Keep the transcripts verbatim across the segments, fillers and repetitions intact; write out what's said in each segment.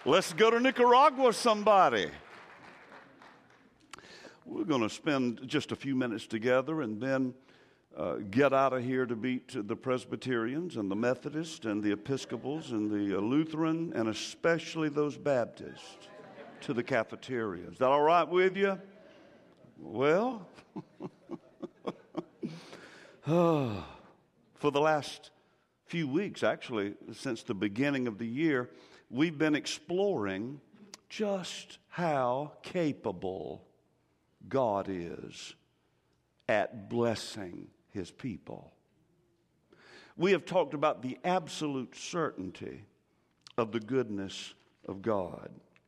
Let's go to Nicaragua, somebody. We're going to spend just a few minutes together and then uh, get out of here to meet the Presbyterians and the Methodists and the Episcopals and the uh, Lutheran and especially those Baptists to the cafeteria. Is that all right with you? Well, for the last few weeks, actually, since the beginning of the year, we've been exploring just how capable God is at blessing His people. We have talked about the absolute certainty of the goodness of God.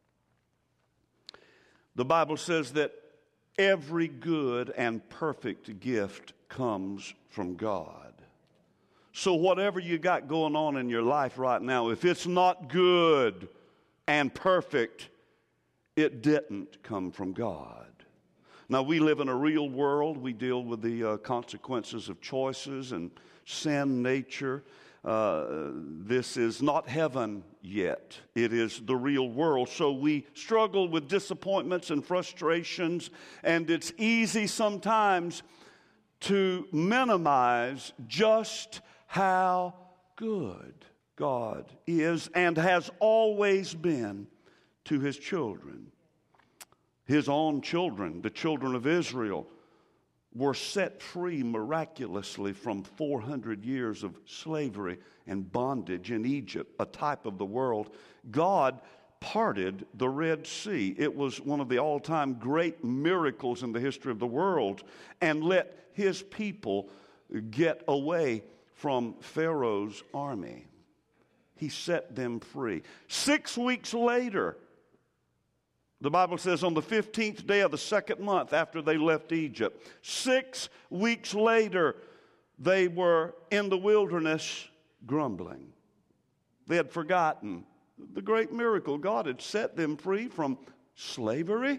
The Bible says that every good and perfect gift comes from God. So whatever you got going on in your life right now, if it's not good and perfect, it didn't come from God. Now, we live in a real world. We deal with the uh, consequences of choices and sin, nature. Uh, this is not heaven yet. It is the real world. So we struggle with disappointments and frustrations, and it's easy sometimes to minimize just how good God is and has always been to His children. His own children, the children of Israel, were set free miraculously from four hundred years of slavery and bondage in Egypt, a type of the world. God parted the Red Sea. It was one of the all-time great miracles in the history of the world, and let His people get away from Pharaoh's army. He set them free. Six weeks later, the Bible says on the fifteenth day of the second month after they left Egypt, six weeks later, they were in the wilderness grumbling. They had forgotten the great miracle. God had set them free from slavery.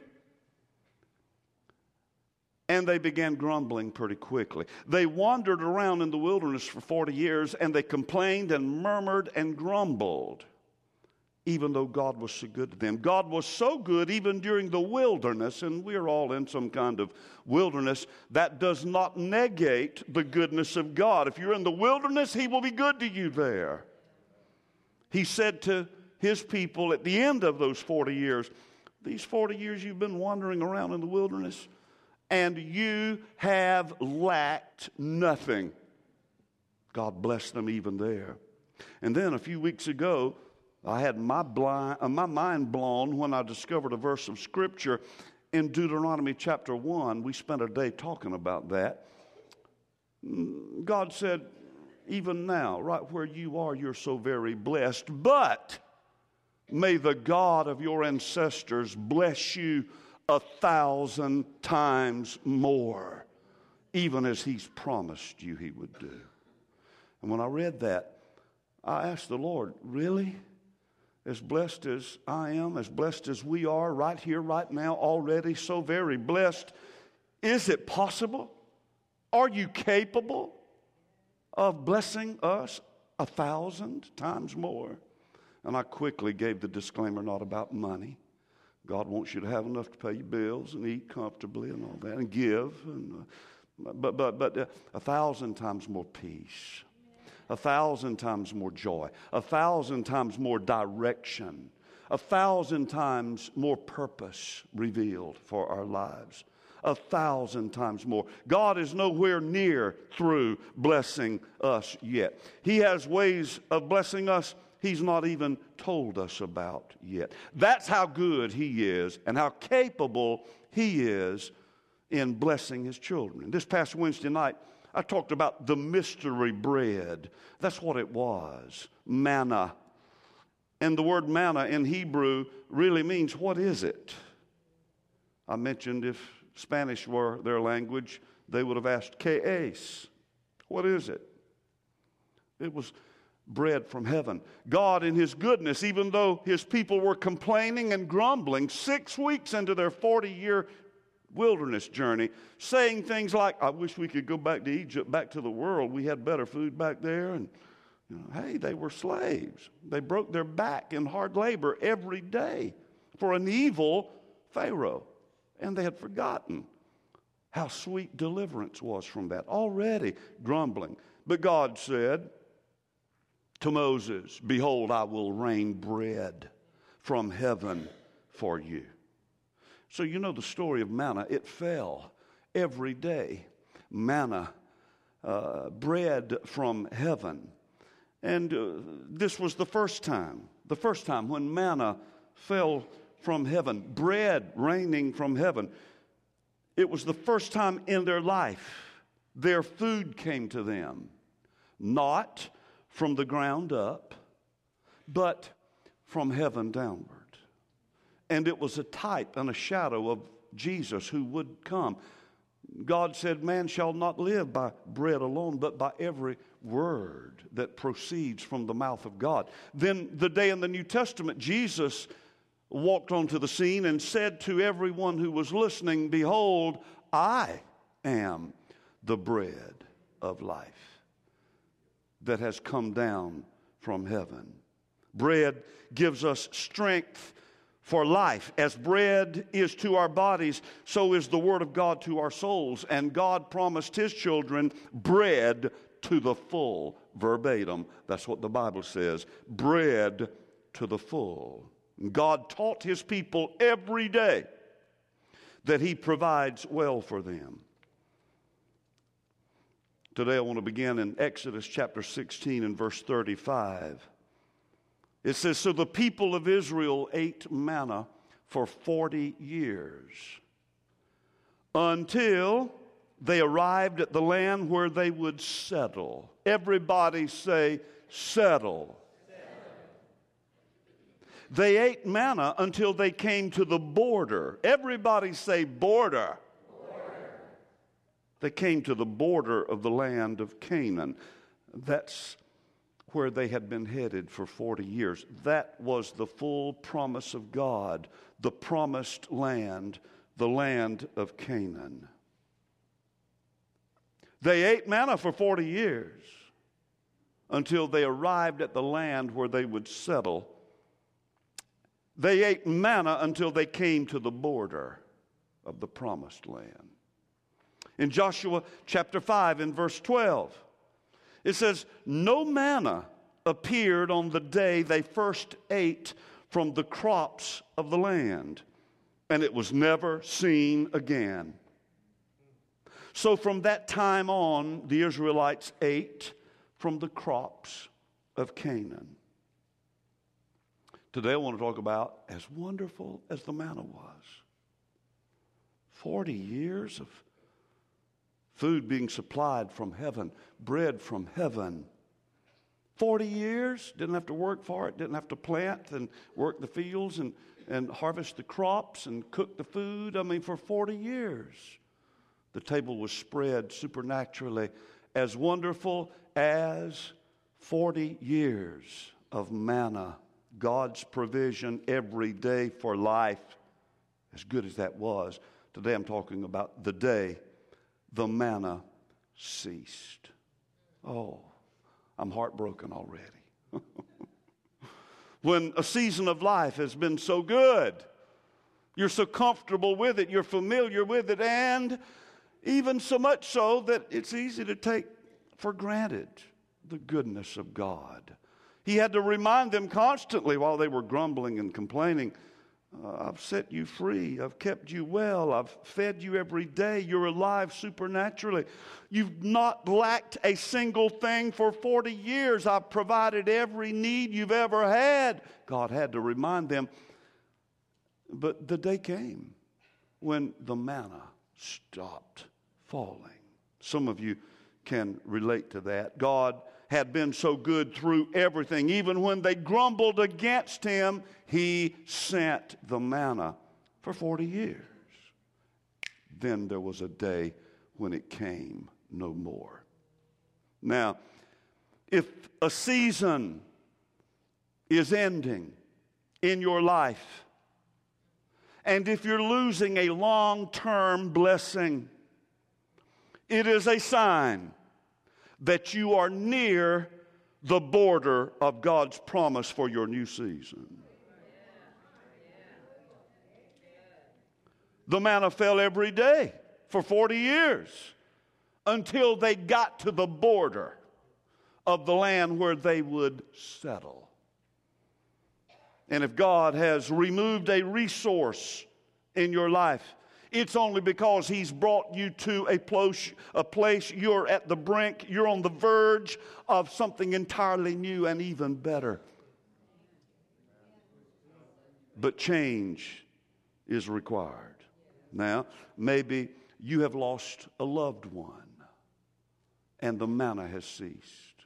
And they began grumbling pretty quickly. They wandered around in the wilderness for forty years, and they complained and murmured and grumbled, even though God was so good to them. God was so good even during the wilderness, and we're all in some kind of wilderness. That does not negate the goodness of God. If you're in the wilderness, He will be good to you there. He said to His people at the end of those forty years, these forty years you've been wandering around in the wilderness, and you have lacked nothing. God bless them even there. And then a few weeks ago, I had my, blind, uh, my mind blown when I discovered a verse of Scripture in Deuteronomy chapter one. We spent a day talking about that. God said, even now, right where you are, you're so very blessed. But may the God of your ancestors bless you a thousand times more, even as He's promised you He would do. And when I read that, I asked the Lord, really? As blessed as I am, as blessed as we are right here, right now, already so very blessed, is it possible? Are you capable of blessing us a thousand times more? And I quickly gave the disclaimer, not about money. God wants you to have enough to pay your bills and eat comfortably and all that and give. And, uh, but but but uh, a thousand times more peace. A thousand times more joy. A thousand times more direction. A thousand times more purpose revealed for our lives. A thousand times more. God is nowhere near through blessing us yet. He has ways of blessing us He's not even told us about yet. That's how good He is and how capable He is in blessing His children. This past Wednesday night, I talked about the mystery bread. That's what it was, manna. And the word manna in Hebrew really means, what is it? I mentioned if Spanish were their language, they would have asked, ¿qué es? What is it? It was bread from heaven. God in His goodness, even though His people were complaining and grumbling six weeks into their forty-year wilderness journey, saying things like, I wish we could go back to Egypt, back to the world. We had better food back there, and You know, hey, they were slaves. They broke their back in hard labor every day for an evil Pharaoh. And they had forgotten how sweet deliverance was from that. Already grumbling. But God said to Moses, behold, I will rain bread from heaven for you. So you know the story of manna. It fell every day. Manna, uh, bread from heaven. And uh, this was the first time, the first time when manna fell from heaven, bread raining from heaven. It was the first time in their life their food came to them, not from the ground up, but from heaven downward. And it was a type and a shadow of Jesus who would come. God said, man shall not live by bread alone, but by every word that proceeds from the mouth of God. Then the day in the New Testament, Jesus walked onto the scene and said to everyone who was listening, behold, I am the bread of life that has come down from heaven. Bread gives us strength for life. As bread is to our bodies, so is the Word of God to our souls. And God promised His children bread to the full, verbatim. That's what the Bible says, bread to the full. God taught His people every day that He provides well for them. Today I want to begin in Exodus chapter sixteen and verse thirty-five. It says, so the people of Israel ate manna for forty years until they arrived at the land where they would settle. Everybody say, settle. They ate manna until they came to the border. Everybody say border. Border. They came to the border of the land of Canaan. That's where they had been headed for forty years. That was the full promise of God, the promised land, the land of Canaan. They ate manna for forty years until they arrived at the land where they would settle. They ate manna until they came to the border of the promised land. In Joshua chapter five and verse twelve, it says, no manna appeared on the day they first ate from the crops of the land, and it was never seen again. So from that time on, the Israelites ate from the crops of Canaan. Today I want to talk about as wonderful as the manna was. Forty years of food being supplied from heaven, bread from heaven. Forty years, didn't have to work for it, didn't have to plant and work the fields and, and harvest the crops and cook the food. I mean, for forty years, the table was spread supernaturally. As wonderful as forty years of manna, God's provision every day for life, as good as that was. Today I'm talking about the day the manna ceased. Oh, I'm heartbroken already. When a season of life has been so good, you're so comfortable with it, you're familiar with it, and even so much so that it's easy to take for granted the goodness of God. He had to remind them constantly while they were grumbling and complaining, uh, I've set you free. I've kept you well. I've fed you every day. You're alive supernaturally. You've not lacked a single thing for forty years. I've provided every need you've ever had. God had to remind them. But the day came when the manna stopped falling. Some of you can relate to that. God had been so good through everything. Even when they grumbled against Him, He sent the manna for forty years. Then there was a day when it came no more. Now, if a season is ending in your life, and if you're losing a long-term blessing, it is a sign that you are near the border of God's promise for your new season. The manna fell every day for forty years until they got to the border of the land where they would settle. And if God has removed a resource in your life, it's only because He's brought you to a place, a place you're at the brink, you're on the verge of something entirely new and even better. But change is required. Now, maybe you have lost a loved one and the manna has ceased.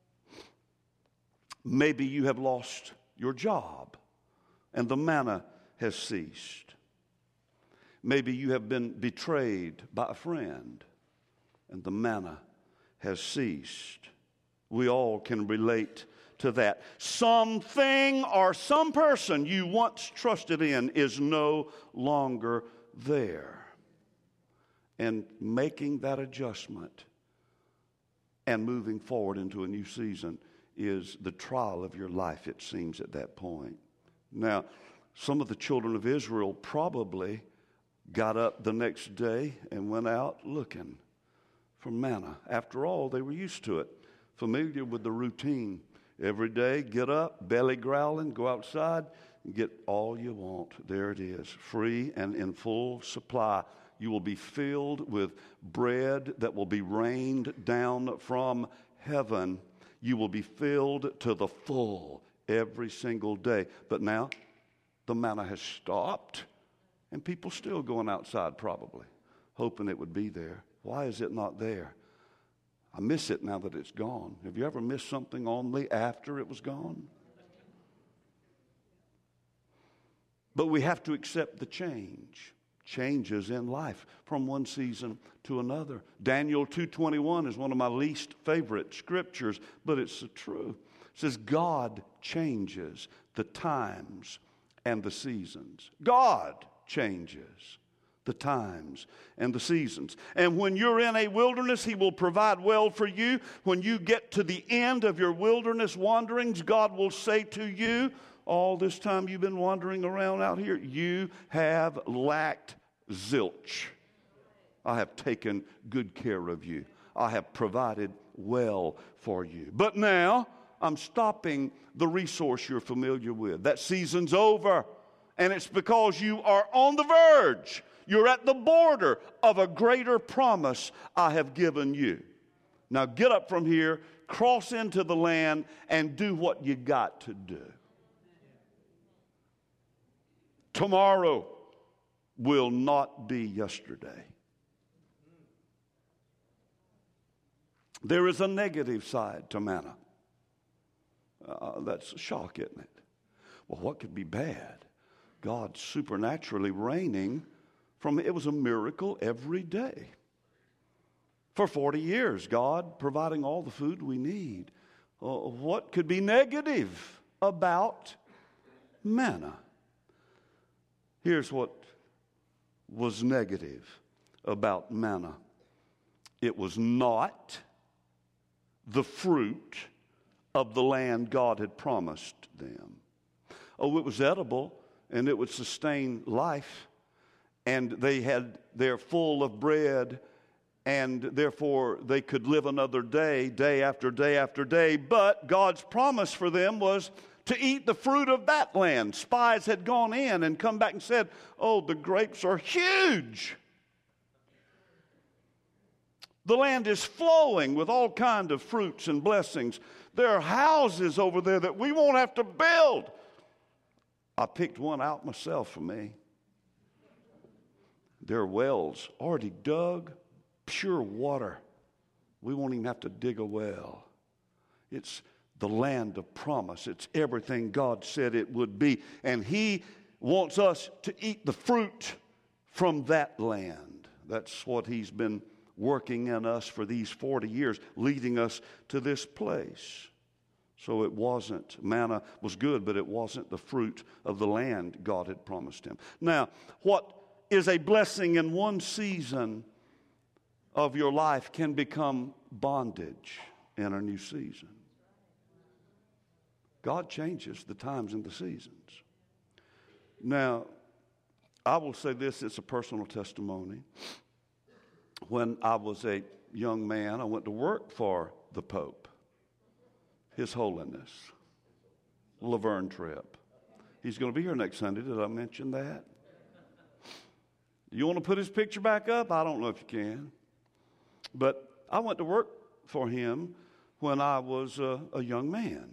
Maybe you have lost your job and the manna has ceased. Maybe you have been betrayed by a friend and the manna has ceased. We all can relate to that. Something or some person you once trusted in is no longer there. And making that adjustment and moving forward into a new season is the trial of your life, it seems, at that point. Now, some of the children of Israel probably got up the next day and went out looking for manna. After all, they were used to it, familiar with the routine. Every day, get up, belly growling, go outside, and get all you want. There it is, free and in full supply. You will be filled with bread that will be rained down from heaven. You will be filled to the full every single day. But now, the manna has stopped, and people still going outside probably, hoping it would be there. Why is it not there? I miss it now that it's gone. Have you ever missed something only after it was gone? But we have to accept the change. Changes in life from one season to another. Daniel two twenty-one is one of my least favorite scriptures, but it's true. It says, God changes the times and the seasons. God changes the times and the seasons. And when you're in a wilderness, He will provide well for you. When you get to the end of your wilderness wanderings, God will say to you, all this time you've been wandering around out here, you have lacked zilch. I have taken good care of you. I have provided well for you. But now I'm stopping the resource you're familiar with. That season's over. And it's because you are on the verge. You're at the border of a greater promise I have given you. Now get up from here, cross into the land, and do what you got to do. Tomorrow will not be yesterday. There is a negative side to manna. Uh, that's a shock, isn't it? Well, what could be bad? God supernaturally raining from, it was a miracle every day. For forty years, God providing all the food we need. Uh, what could be negative about manna? Here's what was negative about manna. It was not the fruit of the land God had promised them. Oh, it was edible and it would sustain life, and they had, they're full of bread, and therefore they could live another day, day after day after day. But God's promise for them was to eat the fruit of that land. Spies had gone in and come back and said, oh, the grapes are huge. The land is flowing with all kinds of fruits and blessings. There are houses over there that we won't have to build. I picked one out myself for me. There are wells already dug, pure water. We won't even have to dig a well. It's the land of promise. It's everything God said it would be. And He wants us to eat the fruit from that land. That's what He's been working in us for these forty years, leading us to this place. So it wasn't, manna was good, but it wasn't the fruit of the land God had promised him. Now, what is a blessing in one season of your life can become bondage in a new season. God changes the times and the seasons. Now, I will say this, it's a personal testimony. When I was a young man, I went to work for the Pope, His Holiness, Laverne Tripp. He's going to be here next Sunday. Did I mention that? You want to put his picture back up? I don't know if you can. But I went to work for him when I was uh, a young man.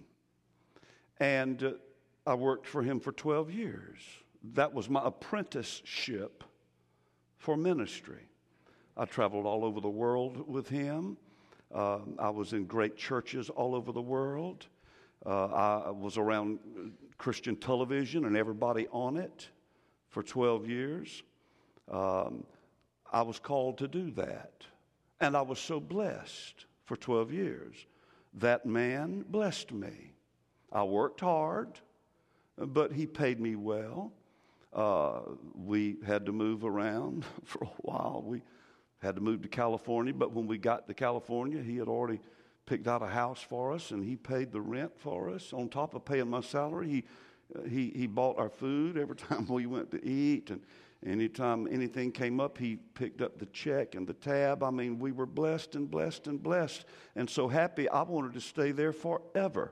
And uh, I worked for him for twelve years. That was my apprenticeship for ministry. I traveled all over the world with him. Uh, I was in great churches all over the world. Uh, I was around Christian television and everybody on it for twelve years. Um, I was called to do that. And I was so blessed for twelve years. That man blessed me. I worked hard, but he paid me well. Uh, we had to move around for a while. We had to move to California, but when we got to California, he had already picked out a house for us, and he paid the rent for us. On top of paying my salary, he uh, he he bought our food every time we went to eat, and anytime anything came up, he picked up the check and the tab. I mean, we were blessed and blessed and blessed, and so happy I wanted to stay there forever.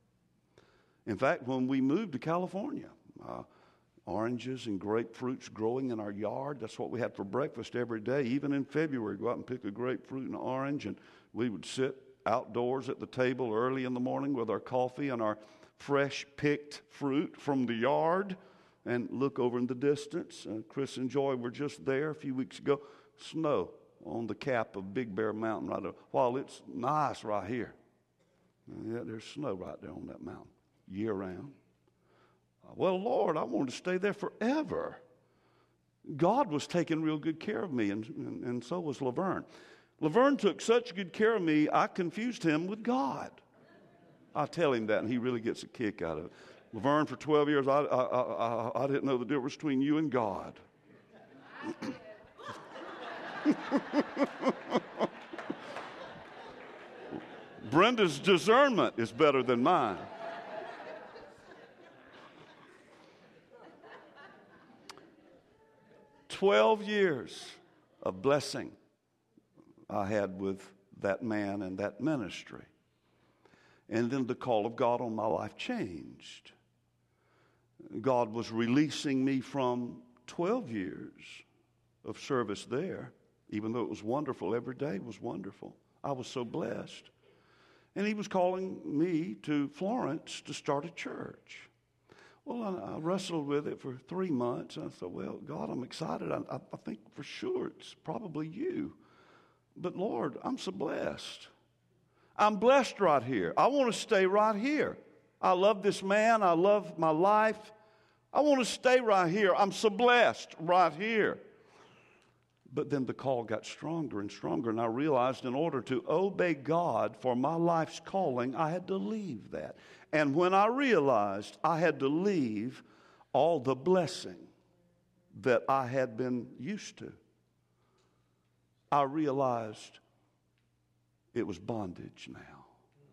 In fact, when we moved to California, uh, oranges and grapefruits growing in our yard, that's what we had for breakfast every day. Even in February, go out and pick a grapefruit and an orange, and we would sit outdoors at the table early in the morning with our coffee and our fresh picked fruit from the yard and look over in the distance. Uh, Chris and Joy were just there a few weeks ago. Snow on the cap of Big Bear Mountain right there. While it's nice right here, yeah, there's snow right there on that mountain year round. Uh, well, Lord, I wanted to stay there forever. God was taking real good care of me, and, and, and so was Laverne. Laverne took such good care of me, I confused him with God. I tell him that, and he really gets a kick out of it. Laverne, for twelve years, I, I, I, I didn't know the difference between you and God. Brenda's discernment is better than mine. Twelve years of blessing I had with that man and that ministry. And then the call of God on my life changed. God was releasing me from twelve years of service there, even though it was wonderful. Every day was wonderful. I was so blessed. And he was calling me to Florence to start a church. Well, I, I wrestled with it for three months. I thought, well, God, I'm excited. I, I think for sure it's probably you. But Lord, I'm so blessed. I'm blessed right here. I want to stay right here. I love this man. I love my life. I want to stay right here. I'm so blessed right here. But then the call got stronger and stronger, and I realized in order to obey God for my life's calling, I had to leave that. And when I realized I had to leave all the blessing that I had been used to, I realized it was bondage now.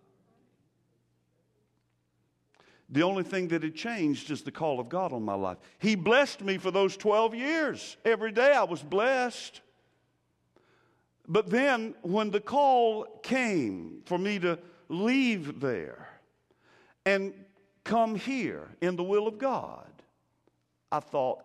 The only thing that had changed is the call of God on my life. He blessed me for those twelve years. Every day I was blessed. But then when the call came for me to leave there and come here in the will of God, I thought,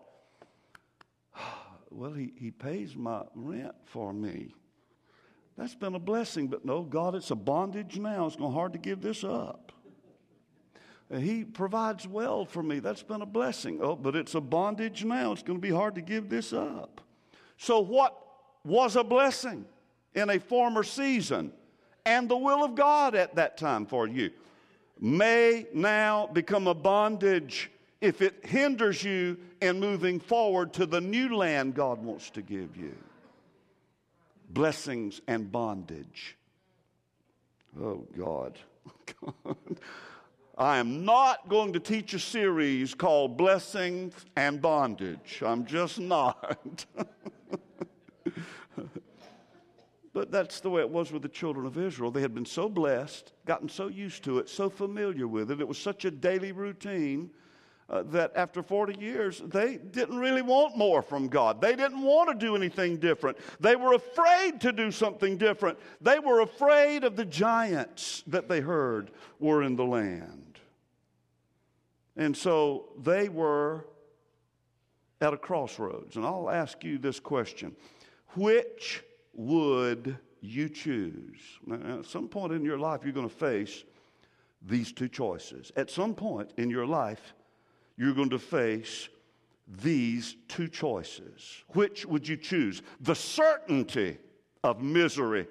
well, he, he pays my rent for me. That's been a blessing, but no, God, it's a bondage now. It's going to be hard to give this up. He provides well for me. That's been a blessing. Oh, but it's a bondage now. It's going to be hard to give this up. So what was a blessing in a former season and the will of God at that time for you may now become a bondage if it hinders you in moving forward to the new land God wants to give you. Blessings and bondage. Oh, God. God. I am not going to teach a series called Blessings and Bondage. I'm just not. But that's the way it was with the children of Israel. They had been so blessed, gotten so used to it, so familiar with it. It was such a daily routine uh, that after forty years, they didn't really want more from God. They didn't want to do anything different. They were afraid to do something different. They were afraid of the giants that they heard were in the land. And so they were at a crossroads. And I'll ask you this question. Which would you choose? Now, at some point in your life, you're going to face these two choices. At some point in your life, you're going to face these two choices. Which would you choose? The certainty of misery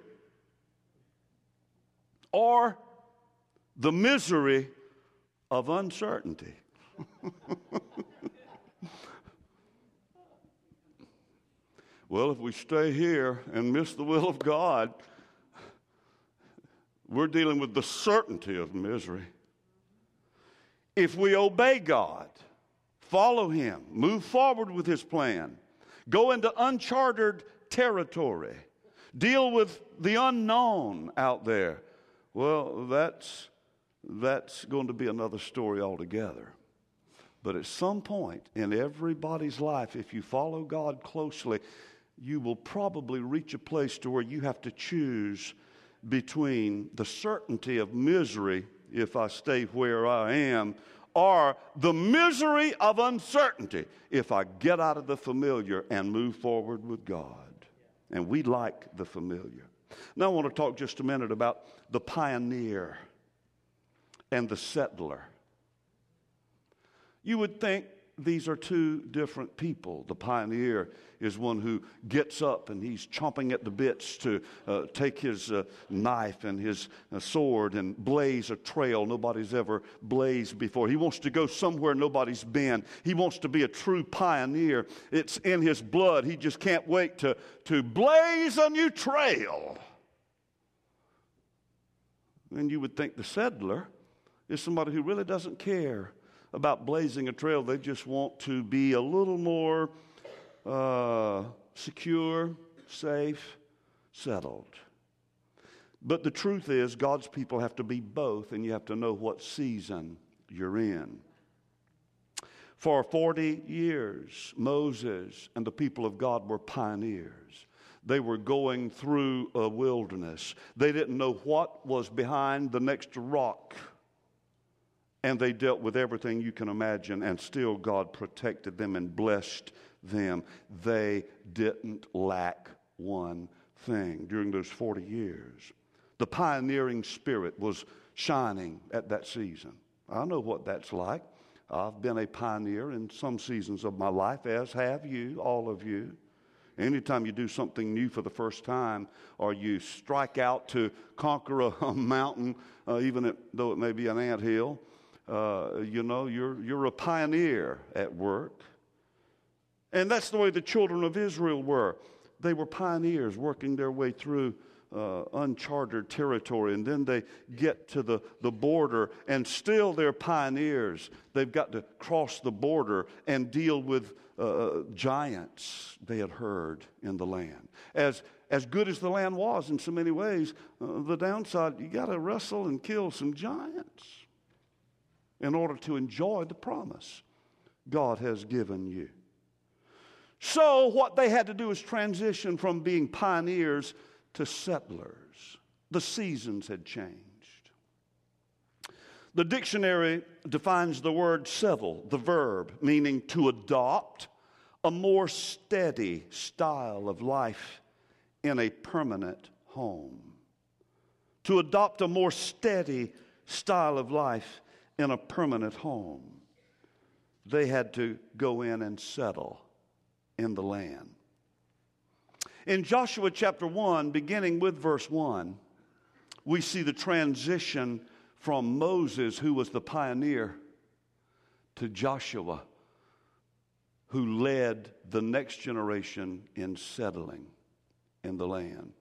or the misery of uncertainty? Well, if we stay here and miss the will of God, we're dealing with the certainty of misery. If we obey God, follow Him, move forward with His plan, go into uncharted territory, deal with the unknown out there, well, that's, that's going to be another story altogether. But at some point in everybody's life, if you follow God closely, you will probably reach a place to where you have to choose between the certainty of misery, if I stay where I am, or the misery of uncertainty, if I get out of the familiar and move forward with God. And we like the familiar. Now I want to talk just a minute about the pioneer and the settler. You would think these are two different people. The pioneer is one who gets up and he's chomping at the bits to uh, take his uh, knife and his uh, sword and blaze a trail nobody's ever blazed before. He wants to go somewhere nobody's been. He wants to be a true pioneer. It's in his blood. He just can't wait to, to blaze a new trail. And you would think the settler is somebody who really doesn't care about blazing a trail. They just want to be a little more uh, secure, safe, settled. But the truth is, God's people have to be both, and you have to know what season you're in. For forty years, Moses and the people of God were pioneers. They were going through a wilderness. They didn't know what was behind the next rock. And they dealt with everything you can imagine, and still God protected them and blessed them. They didn't lack one thing during those forty years. The pioneering spirit was shining at that season. I know what that's like. I've been a pioneer in some seasons of my life, as have you, all of you. Anytime you do something new for the first time, or you strike out to conquer a, a mountain, uh, even it, though it may be an anthill, Uh, you know, you're you're a pioneer at work. And that's the way the children of Israel were. They were pioneers working their way through uh, uncharted territory. And then they get to the, the border, and still they're pioneers. They've got to cross the border and deal with uh, giants they had heard in the land. As, as good as the land was in so many ways, uh, the downside, you got to wrestle and kill some giants in order to enjoy the promise God has given you. So what they had to do is transition from being pioneers to settlers. The seasons had changed. The dictionary defines the word settle, the verb, meaning to adopt a more steady style of life in a permanent home. To adopt a more steady style of life in a permanent home. They had to go in and settle in the land. In Joshua chapter one, beginning with verse one, we see the transition from Moses, who was the pioneer, to Joshua, who led the next generation in settling in the land.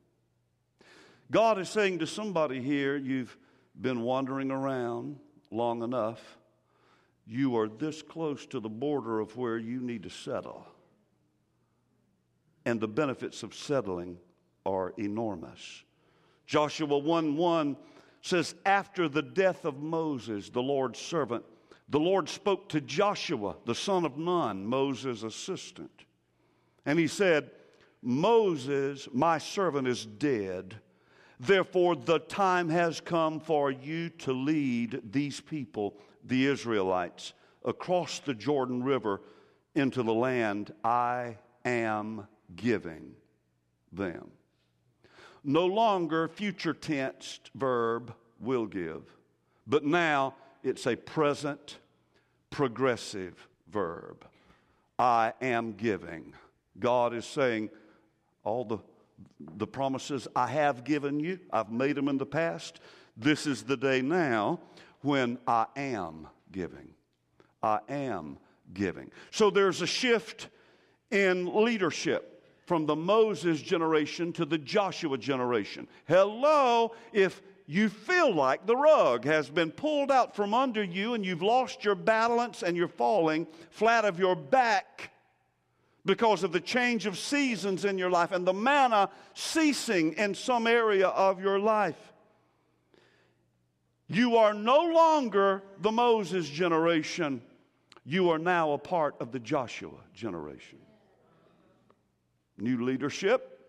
God is saying to somebody here, you've been wandering around long enough. You are this close to the border of where you need to settle. And the benefits of settling are enormous. Joshua one one says, after the death of Moses, the Lord's servant, the Lord spoke to Joshua, the son of Nun, Moses' assistant. And he said, Moses, my servant, is dead. Therefore, the time has come for you to lead these people, the Israelites, across the Jordan River into the land I am giving them. No longer future tense verb will give, but now it's a present progressive verb. I am giving. God is saying, all the, the promises I have given you, I've made them in the past. This is the day now when I am giving. I am giving. So there's a shift in leadership from the Moses generation to the Joshua generation. Hello, if you feel like the rug has been pulled out from under you and you've lost your balance and you're falling flat of your back because of the change of seasons in your life and the manna ceasing in some area of your life. You are no longer the Moses generation. You are now a part of the Joshua generation. New leadership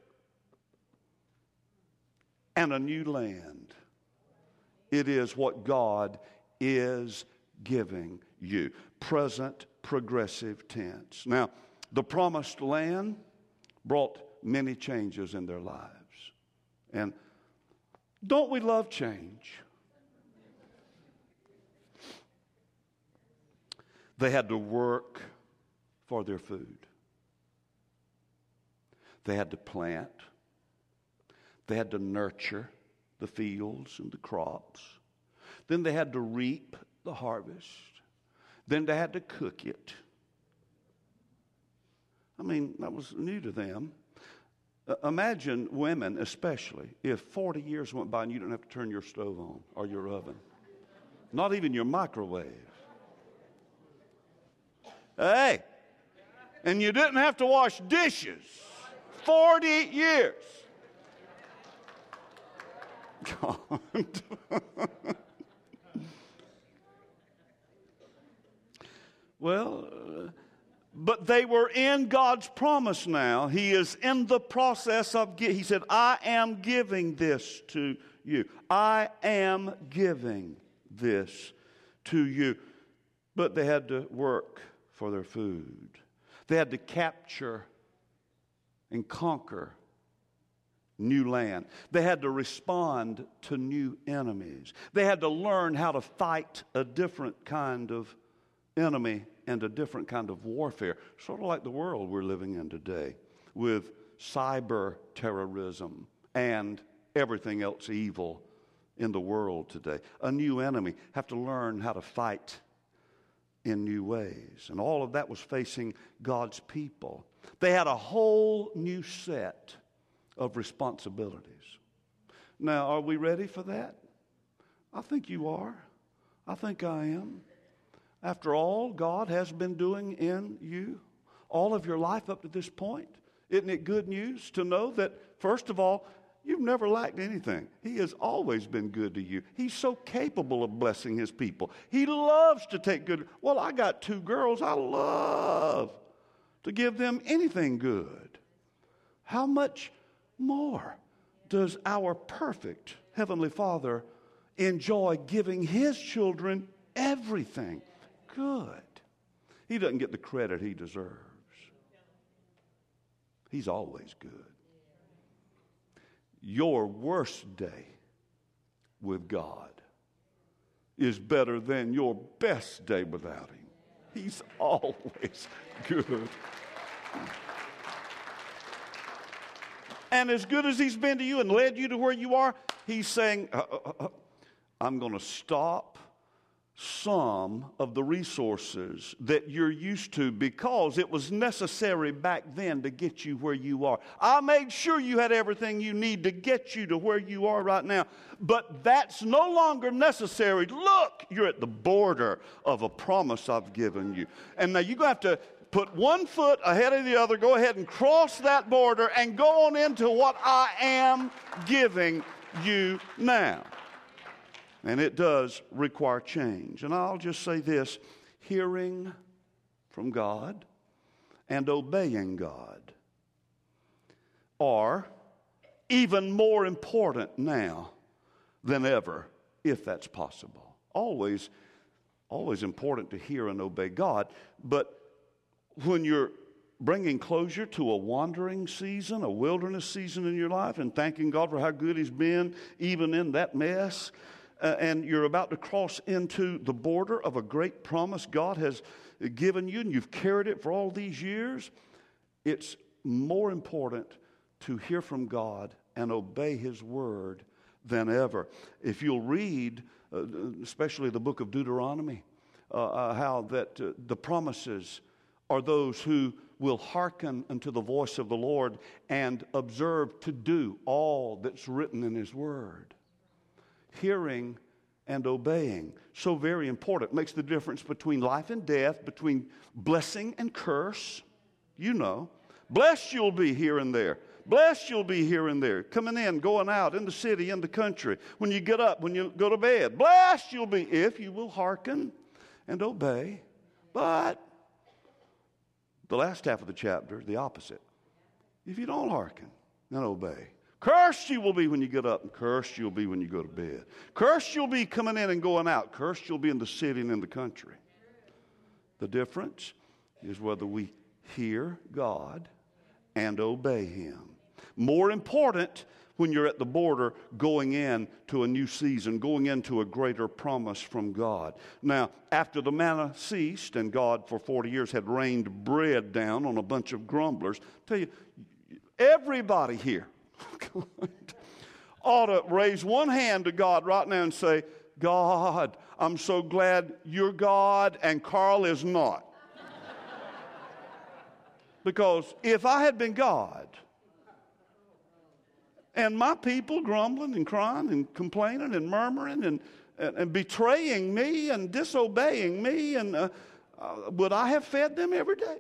and a new land. It is what God is giving you. Present progressive tense. Now, the promised land brought many changes in their lives. And don't we love change? They had to work for their food. They had to plant. They had to nurture the fields and the crops. Then they had to reap the harvest. Then they had to cook it. I mean, that was new to them. Uh, imagine women, especially, if forty years went by and you didn't have to turn your stove on or your oven. Not even your microwave. Hey, and you didn't have to wash dishes. forty years. God. Well, uh, but they were in God's promise now. He is in the process of, he said, I am giving this to you. I am giving this to you. But they had to work for their food. They had to capture and conquer new land. They had to respond to new enemies. They had to learn how to fight a different kind of enemy and a different kind of warfare, sort of like the world we're living in today with cyber terrorism and everything else evil in the world today. A new enemy. Have to learn how to fight in new ways. And all of that was facing God's people. They had a whole new set of responsibilities. Now, are we ready for that? I think you are. I think I am. After all God has been doing in you all of your life up to this point, isn't it good news to know that, first of all, you've never lacked anything. He has always been good to you. He's so capable of blessing his people. He loves to take good. Well, I got two girls. I love to give them anything good. How much more does our perfect Heavenly Father enjoy giving his children everything good? He doesn't get the credit he deserves. He's always good. Your worst day with God is better than your best day without him. He's always good. And as good as he's been to you and led you to where you are, he's saying, uh, uh, uh, I'm going to stop some of the resources that you're used to because it was necessary back then to get you where you are. I made sure you had everything you need to get you to where you are right now, but that's no longer necessary. Look, you're at the border of a promise I've given you. And now you're going to have to put one foot ahead of the other, go ahead and cross that border and go on into what I am giving you now. And it does require change. And I'll just say this, hearing from God and obeying God are even more important now than ever, if that's possible. Always, always important to hear and obey God, but when you're bringing closure to a wandering season, a wilderness season in your life, and thanking God for how good He's been, even in that mess, uh, and you're about to cross into the border of a great promise God has given you, and you've carried it for all these years, it's more important to hear from God and obey His word than ever. If you'll read, uh, especially the book of Deuteronomy, uh, uh, how that uh, the promises are those who will hearken unto the voice of the Lord and observe to do all that's written in His word. Hearing and obeying, so very important. Makes the difference between life and death, between blessing and curse. You know, blessed you'll be here and there. Blessed you'll be here and there, coming in, going out, in the city, in the country, when you get up, when you go to bed. Blessed you'll be if you will hearken and obey. But the last half of the chapter, the opposite. If you don't hearken and obey, cursed you will be when you get up, and cursed you'll be when you go to bed. Cursed you'll be coming in and going out. Cursed you'll be in the city and in the country. The difference is whether we hear God and obey Him. More important when you're at the border going in to a new season, going into a greater promise from God. Now, after the manna ceased and God for forty years had rained bread down on a bunch of grumblers, I tell you, everybody here ought to raise one hand to God right now and say, God, I'm so glad you're God and Carl is not. Because if I had been God, and my people grumbling and crying and complaining and murmuring and, and, and betraying me and disobeying me, and uh, uh, would I have fed them every day?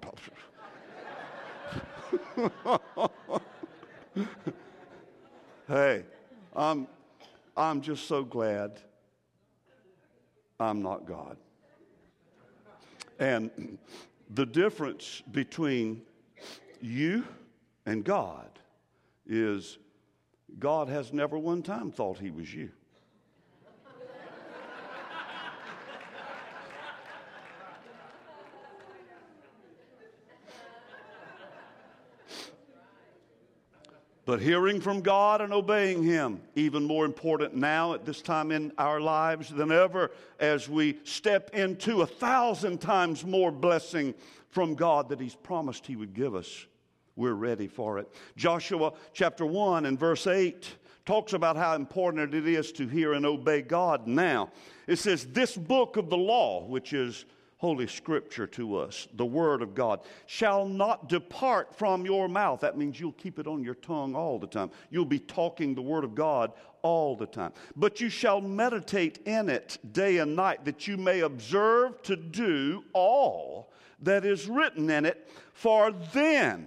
Hey, I'm, I'm just so glad I'm not God. And the difference between you and God is God has never one time thought He was you. But hearing from God and obeying Him, even more important now at this time in our lives than ever, as we step into a thousand times more blessing from God that He's promised He would give us. We're ready for it. Joshua chapter one and verse eight talks about how important it is to hear and obey God now. It says, this book of the law, which is Holy Scripture to us, the Word of God, shall not depart from your mouth. That means you'll keep it on your tongue all the time. You'll be talking the Word of God all the time. But you shall meditate in it day and night, that you may observe to do all that is written in it, for then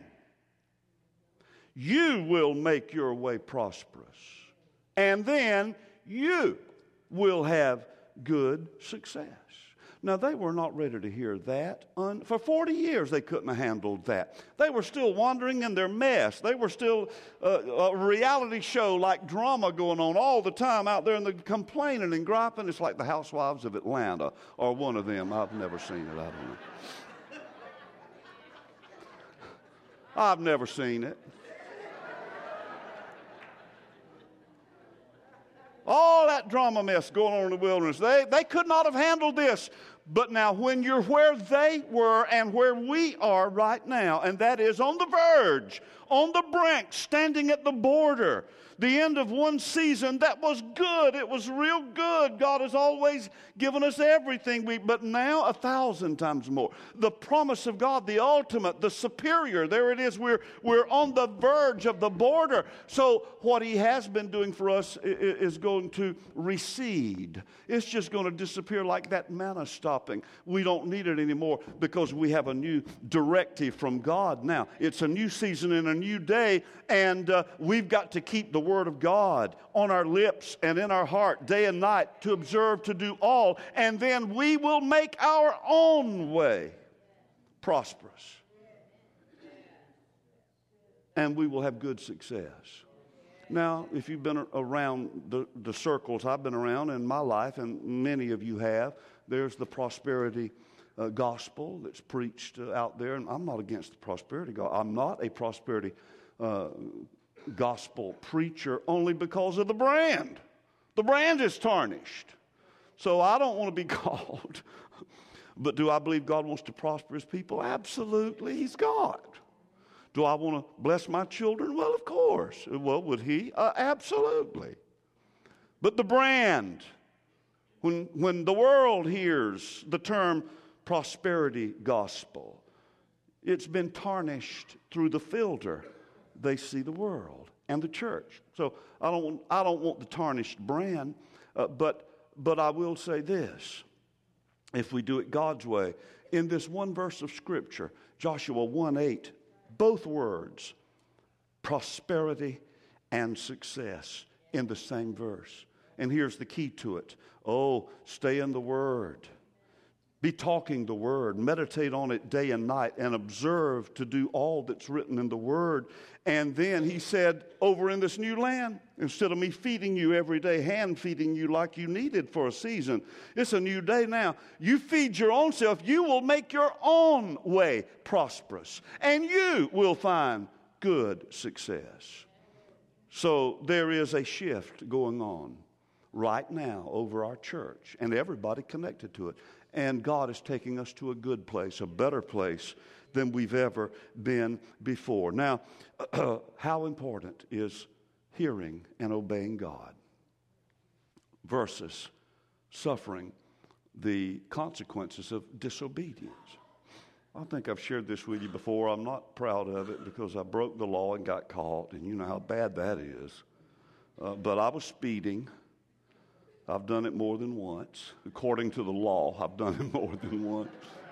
you will make your way prosperous, and then you will have good success. Now, they were not ready to hear that. For forty years, they couldn't have handled that. They were still wandering in their mess. They were still uh, a reality show like drama going on all the time out there, and they're complaining and griping. It's like the Housewives of Atlanta, or one of them. I've never seen it. I don't know. I've never seen it. All that drama mess going on in the wilderness. They, they could not have handled this. But now when you're where they were and where we are right now, and that is on the verge, on the brink, standing at the border, the end of one season that was good. It was real good. God has always given us everything, we, but now a thousand times more. The promise of God, the ultimate, the superior, there it is. We're, we're on the verge of the border. So what He has been doing for us is going to recede. It's just going to disappear like that manna stopped stopping. We don't need it anymore because we have a new directive from God now. It's a new season and a new day, and uh, we've got to keep the Word of God on our lips and in our heart day and night to observe, to do all, and then we will make our own way prosperous. And we will have good success. Now, if you've been around the, the circles I've been around in my life, and many of you have, there's the prosperity uh, gospel that's preached uh, out there. And I'm not against the prosperity gospel. I'm not a prosperity uh, gospel preacher only because of the brand. The brand is tarnished. So I don't want to be called. But do I believe God wants to prosper His people? Absolutely. He's God. Do I want to bless my children? Well, of course. Well, would He? Uh, absolutely. But the brand, when, when the world hears the term prosperity gospel, it's been tarnished through the filter. They see the world and the church. So I don't want, I don't want the tarnished brand, uh, but, but I will say this. If we do it God's way, in this one verse of Scripture, Joshua one eight, both words, prosperity and success, in the same verse. And here's the key to it. Oh, stay in the Word. Be talking the Word. Meditate on it day and night and observe to do all that's written in the Word. And then he said, over in this new land, instead of me feeding you every day, hand feeding you like you needed for a season, it's a new day now. You feed your own self. You will make your own way prosperous. And you will find good success. So there is a shift going on right now over our church and everybody connected to it. And God is taking us to a good place, a better place than we've ever been before. Now, uh, how important is hearing and obeying God versus suffering the consequences of disobedience? I think I've shared this with you before. I'm not proud of it because I broke the law and got caught, and you know how bad that is. Uh, but I was speeding. I've done it more than once. According to the law, I've done it more than once.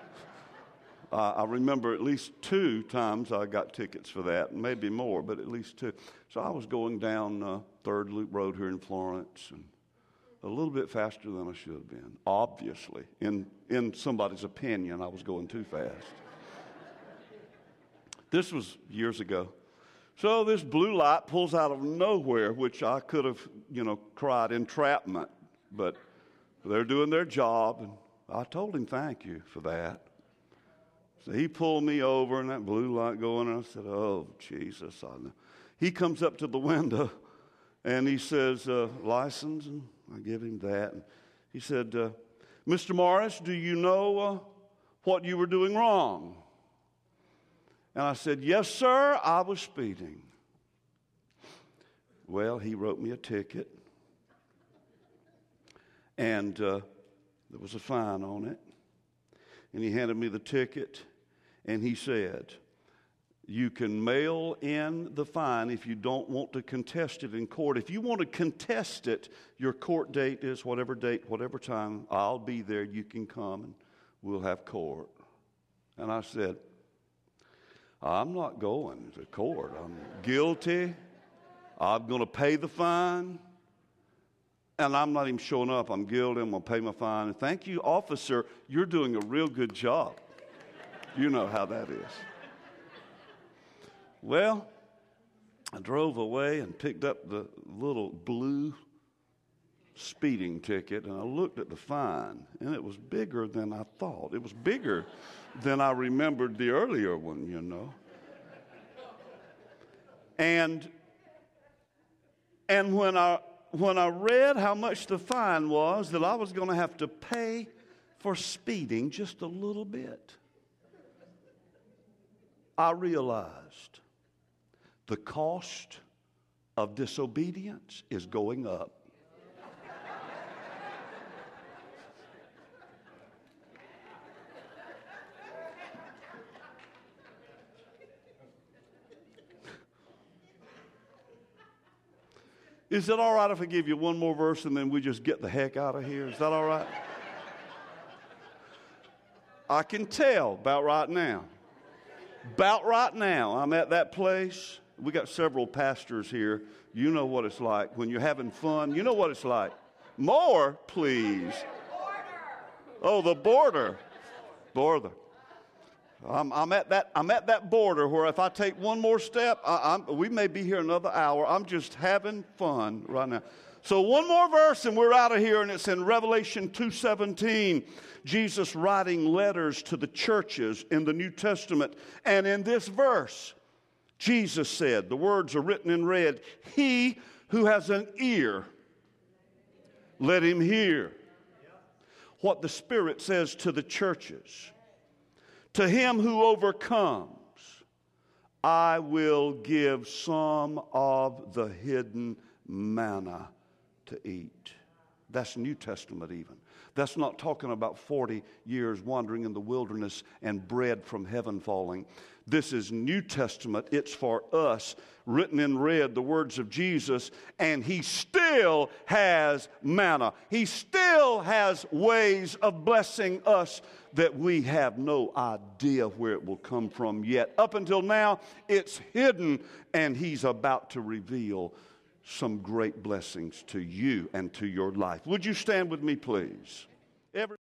Uh, I remember at least two times I got tickets for that, maybe more, but at least two. So I was going down uh, Third Loop Road here in Florence, and a little bit faster than I should have been. Obviously, in in somebody's opinion, I was going too fast. This was years ago. So this blue light pulls out of nowhere, which I could have, you know, cried entrapment, but they're doing their job, and I told him thank you for that. So he pulled me over, and that blue light going, and I said, oh, Jesus. I know. He comes up to the window, and he says, uh, license, and I give him that. And he said, uh, Mister Morris, do you know uh, what you were doing wrong? And I said, yes, sir, I was speeding. Well, he wrote me a ticket, and uh, there was a fine on it. And he handed me the ticket, and he said, you can mail in the fine if you don't want to contest it in court. If you want to contest it, your court date is whatever date, whatever time. I'll be there. You can come, and we'll have court. And I said, I'm not going to court. I'm guilty. I'm going to pay the fine. And I'm not even showing up. I'm guilty. I'm going to pay my fine. And thank you, officer. You're doing a real good job. You know how that is. Well, I drove away and picked up the little blue speeding ticket, and I looked at the fine, and it was bigger than I thought. It was bigger than I remembered the earlier one, you know. And and when I when I read how much the fine was, that I was going to have to pay for speeding just a little bit, I realized the cost of disobedience is going up. Is it all right if I give you one more verse and then we just get the heck out of here? Is that all right? I can tell about right now. About right now, I'm at that place. We got several pastors here. You know what it's like when you're having fun. You know what it's like. More, please. Oh, the border. Border. I'm, I'm at that. I'm at that border where if I take one more step, I, I'm, we may be here another hour. I'm just having fun right now. So one more verse and we're out of here, and it's in Revelation two seventeen. Jesus writing letters to the churches in the New Testament. And in this verse, Jesus said, the words are written in red, "He who has an ear, let him hear what the Spirit says to the churches. To him who overcomes, I will give some of the hidden manna to eat." That's New Testament even. That's not talking about forty years wandering in the wilderness and bread from heaven falling. This is New Testament. It's for us. Written in red, the words of Jesus, and he still has manna. He still has ways of blessing us that we have no idea where it will come from yet. Up until now, it's hidden, and he's about to reveal some great blessings to you and to your life. Would you stand with me, please? Every